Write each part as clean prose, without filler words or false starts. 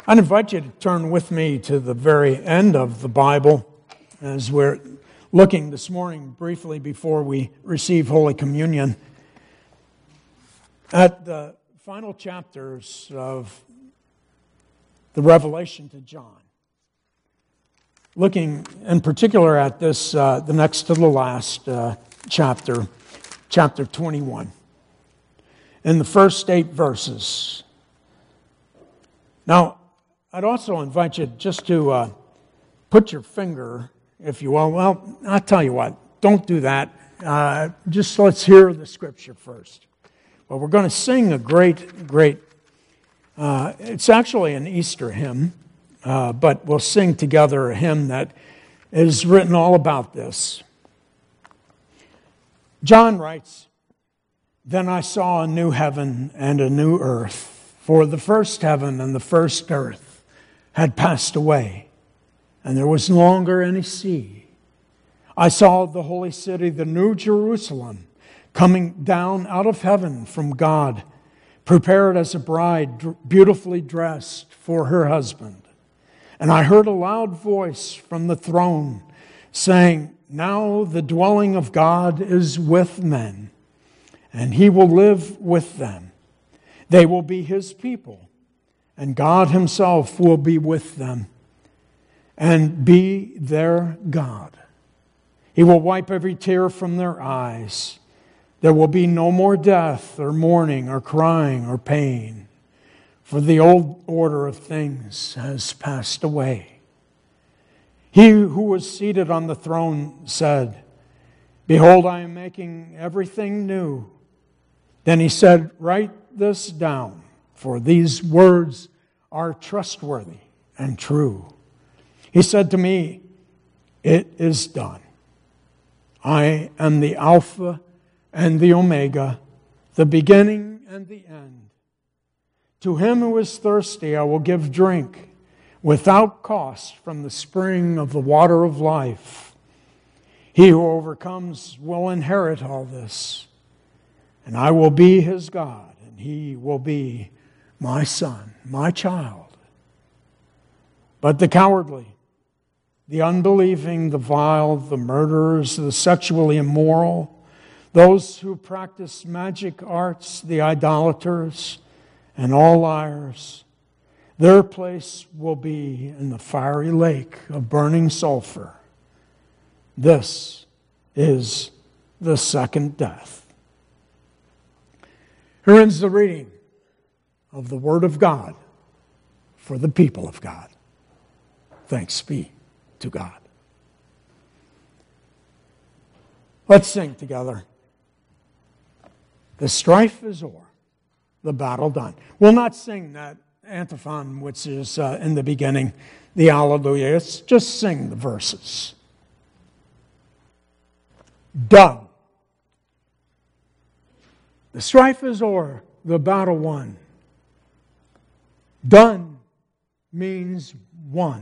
I'd invite you to turn with me to the very end of the Bible as we're looking this morning briefly before we receive Holy Communion at the final chapters of the Revelation to John. Looking in particular at this, the next to the last chapter, chapter 21. In the first 8 verses. Now, I'd also invite you just to put your finger, if you will. Well, I'll tell you what, don't do that. Just let's hear the scripture first. Well, we're going to sing a great, it's actually an Easter hymn, but we'll sing together a hymn that is written all about this. John writes, "Then I saw a new heaven and a new earth, for the first heaven and the first earth had passed away, and there was no longer any sea. I saw the holy city, the new Jerusalem, coming down out of heaven from God, prepared as a bride beautifully dressed for her husband. And I heard a loud voice from the throne saying, 'Now the dwelling of God is with men, and He will live with them. They will be His people, and God Himself will be with them and be their God. He will wipe every tear from their eyes. There will be no more death or mourning or crying or pain, for the old order of things has passed away.' He who was seated on the throne said, 'Behold, I am making everything new.' Then He said, 'Write this down, for these words are trustworthy and true.' He said to me, 'It is done. I am the Alpha and the Omega, the beginning and the end. To him who is thirsty I will give drink without cost from the spring of the water of life. He who overcomes will inherit all this, and I will be his God, and he will be my son, my child. But the cowardly, the unbelieving, the vile, the murderers, the sexually immoral, those who practice magic arts, the idolaters, and all liars, their place will be in the fiery lake of burning sulfur. This is the second death." Here ends the reading of the Word of God for the people of God. Thanks be to God. Let's sing together. "The strife is o'er, the battle done." We'll not sing that antiphon which is in the beginning, the Alleluia. Let's just sing the verses. Done. The strife is o'er, the battle won. Done means won.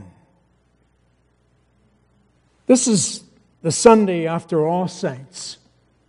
This is the Sunday after All Saints.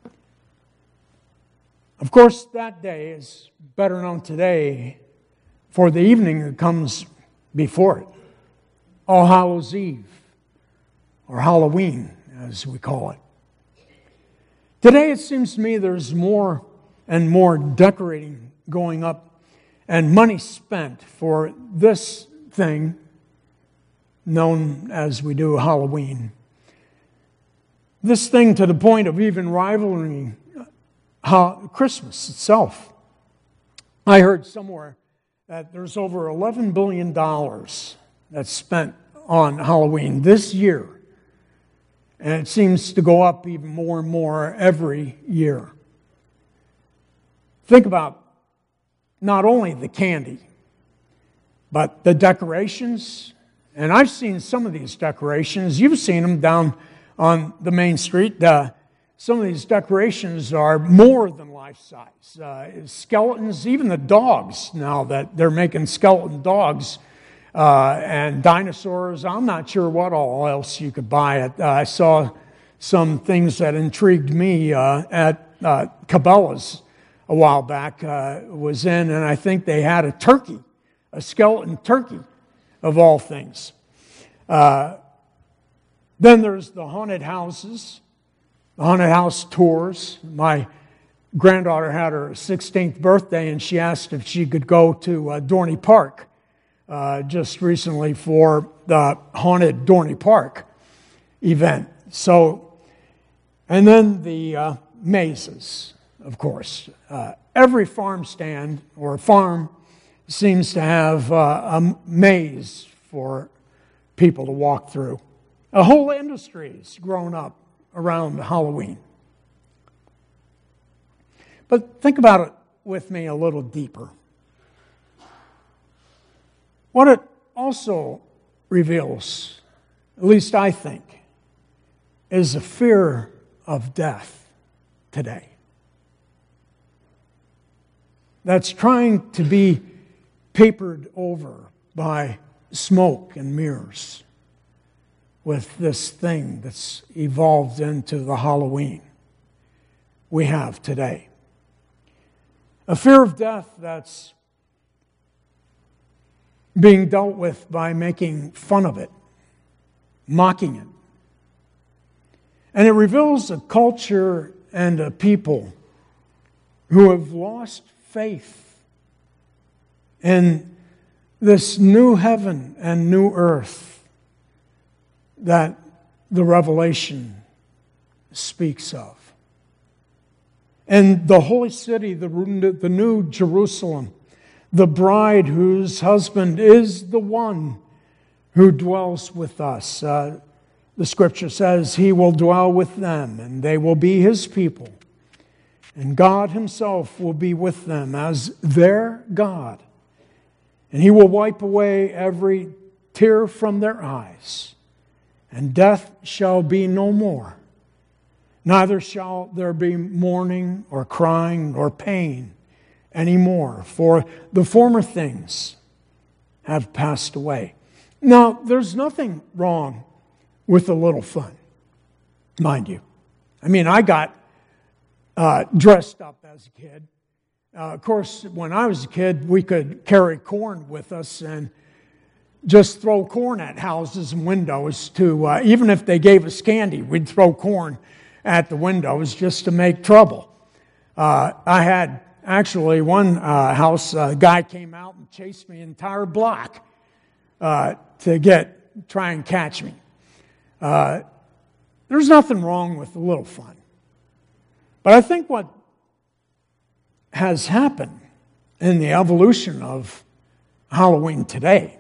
Of course, that day is better known today for the evening that comes before it. All Hallows Eve, or Halloween, as we call it. Today, it seems to me there's more and more decorating going up and money spent for this thing known as we do Halloween. This thing to the point of even rivaling Christmas itself. I heard somewhere that there's over $11 billion that's spent on Halloween this year. And it seems to go up even more and more every year. Think about not only the candy, but the decorations. And I've seen some of these decorations. You've seen them down on the main street. Some of these decorations are more than life-size. Skeletons, even the dogs now that they're making skeleton dogs and dinosaurs. I'm not sure what all else you could buy. I saw some things that intrigued me at Cabela's a while back. Was in, and I think they had a turkey, a skeleton turkey of all things. Then there's the haunted houses, the haunted house tours. My granddaughter had her 16th birthday, and she asked if she could go to Dorney Park just recently for the haunted Dorney Park event. So, and then the mazes, of course. Every farm stand or farm seems to have a maze for people to walk through. A whole industry's grown up around Halloween. But think about it with me a little deeper. What it also reveals, at least I think, is a fear of death today. That's trying to be papered over by smoke and mirrors with this thing that's evolved into the Halloween we have today. A fear of death that's being dealt with by making fun of it, mocking it. And it reveals a culture and a people who have lost faith in this new heaven and new earth that the Revelation speaks of. And the holy city, the new Jerusalem, the bride whose husband is the one who dwells with us. The scripture says he will dwell with them and they will be his people. And God himself will be with them as their God. And he will wipe away every tear from their eyes. And death shall be no more. Neither shall there be mourning or crying or pain anymore, for the former things have passed away. Now, there's nothing wrong with a little fun, mind you. I mean, I got dressed up as a kid. Of course, when I was a kid, we could carry corn with us and just throw corn at houses and windows to, even if they gave us candy, we'd throw corn at the windows just to make trouble. I had actually one house, a guy came out and chased me an entire block to try and catch me. There's nothing wrong with a little fun. But I think what has happened in the evolution of Halloween today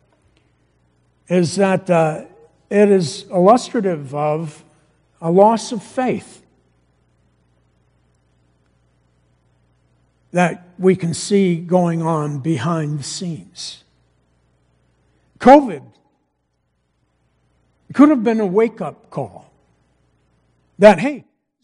is that it is illustrative of a loss of faith that we can see going on behind the scenes. COVID could have been a wake-up call that, hey,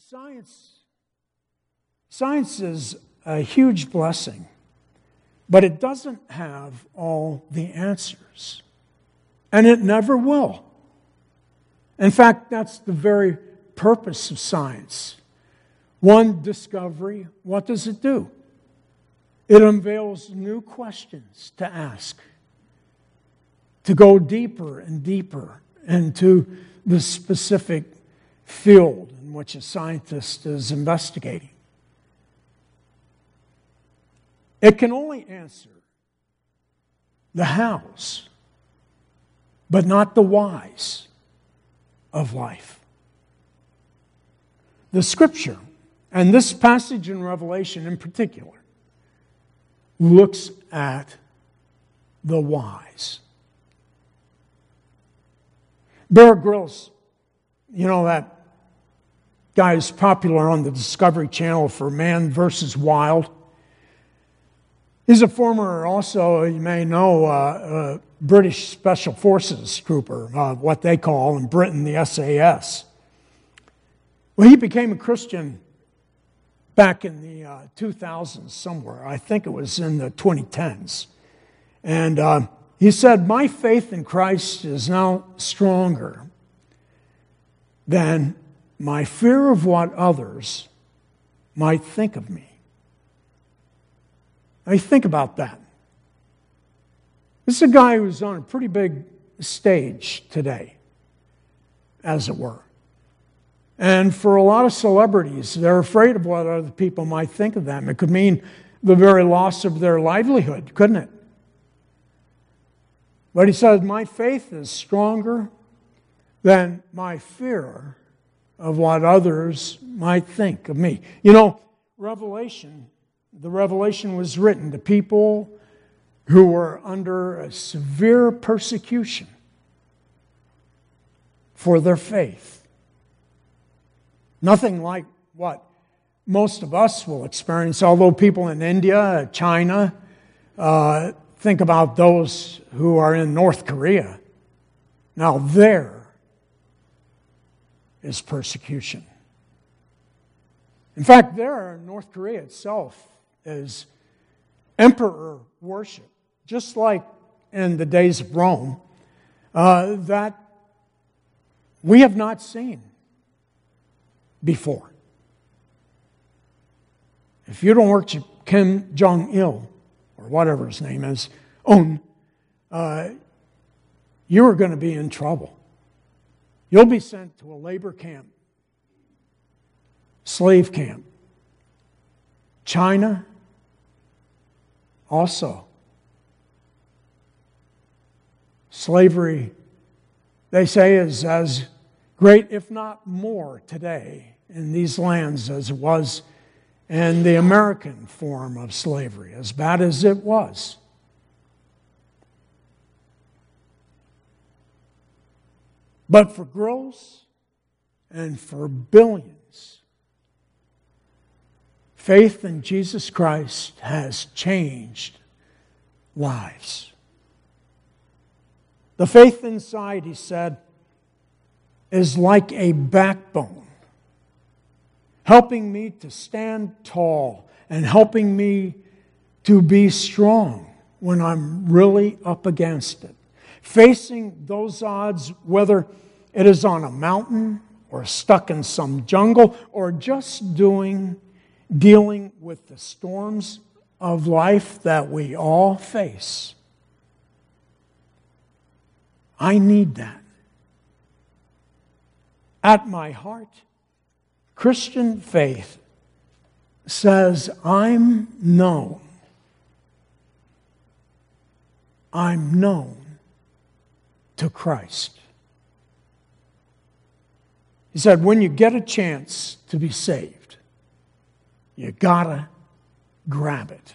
science is a huge blessing, but it doesn't have all the answers. And it never will. In fact, that's the very purpose of science. One, discovery. What does it do? It unveils new questions to ask, to go deeper and deeper into the specific field in which a scientist is investigating. It can only answer the hows, but not the whys of life. The Scripture, and this passage in Revelation in particular, looks at the whys. Bear Grylls, you know, that guy is popular on the Discovery Channel for Man vs. Wild. He's a former, also, you may know, British Special Forces trooper, what they call in Britain the SAS. Well, he became a Christian back in the 2000s somewhere. I think it was in the 2010s. And he said, "My faith in Christ is now stronger than my fear of what others might think of me." Now, you think about that. This is a guy who's on a pretty big stage today, as it were. And for a lot of celebrities, they're afraid of what other people might think of them. It could mean the very loss of their livelihood, couldn't it? But he says, my faith is stronger than my fear of what others might think of me. You know, the Revelation was written to people who were under a severe persecution for their faith. Nothing like what most of us will experience, although people in India, China, think about those who are in North Korea. Now there is persecution. In fact, there in North Korea itself is emperor worship, just like in the days of Rome, that we have not seen before. If you don't worship Kim Jong-il, or whatever his name is, you are going to be in trouble. You'll be sent to a labor camp, slave camp. China also. Slavery, they say, is as great, if not more, today in these lands as it was in the American form of slavery, as bad as it was. But for gross and for billions, faith in Jesus Christ has changed lives. The faith inside, he said, is like a backbone, helping me to stand tall and helping me to be strong when I'm really up against it. Facing those odds, whether it is on a mountain or stuck in some jungle or just dealing with the storms of life that we all face. I need that. At my heart, Christian faith says, I'm known. I'm known to Christ. He said, when you get a chance to be saved, you gotta grab it.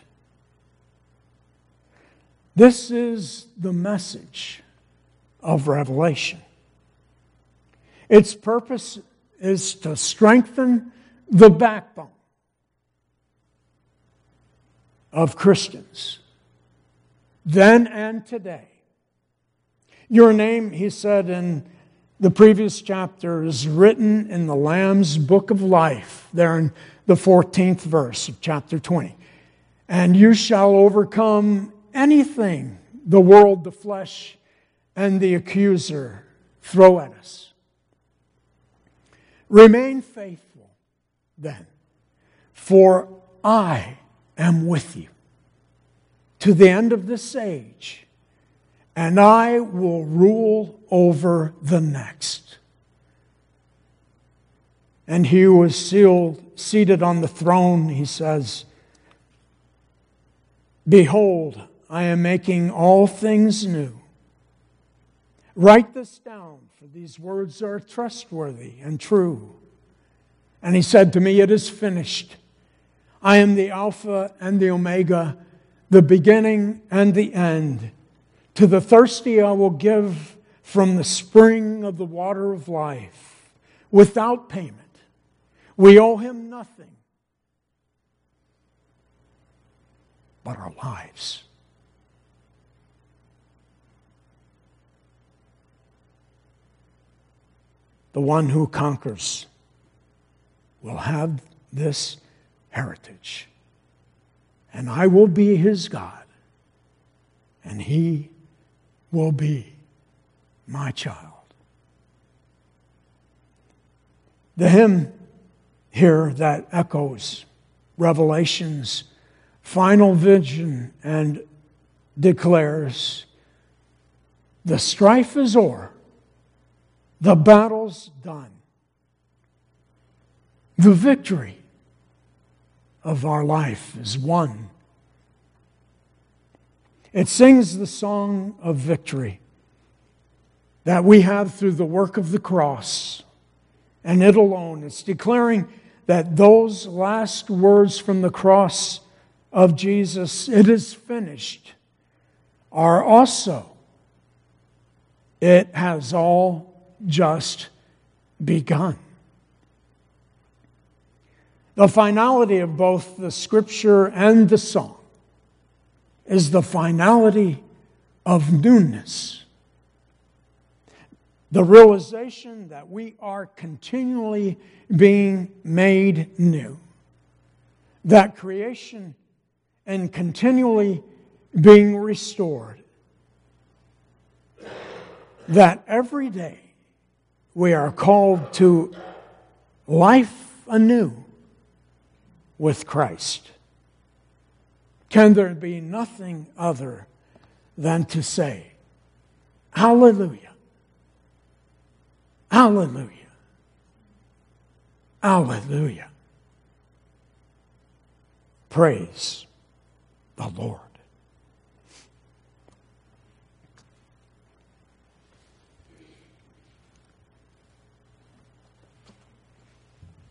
This is the message of Revelation. Its purpose is to strengthen the backbone of Christians, then and today. Your name, he said in the previous chapter, is written in the Lamb's book of life, there in the 14th verse of chapter 20. And you shall overcome anything the world, the flesh, and the accuser throw at us. Remain faithful, then, for I am with you to the end of this age, and I will rule over the next. And he who was seated on the throne, he says, behold, I am making all things new. Write this down, for these words are trustworthy and true. And he said to me, it is finished. I am the Alpha and the Omega, the beginning and the end. To the thirsty I will give from the spring of the water of life, without payment. We owe him nothing but our lives. The one who conquers will have this heritage. And I will be his God, and he will be my child. The hymn here that echoes Revelation's final vision and declares, The strife is o'er. The battle's done. The victory of our life is won. It sings the song of victory that we have through the work of the cross, and it alone. It's declaring that those last words from the cross of Jesus, "It is finished," are also, "It has all just begun." The finality of both the Scripture and the song is the finality of newness. The realization that we are continually being made new. That creation and continually being restored. That every day we are called to life anew with Christ. Can there be nothing other than to say, hallelujah, hallelujah, hallelujah. Praise the Lord.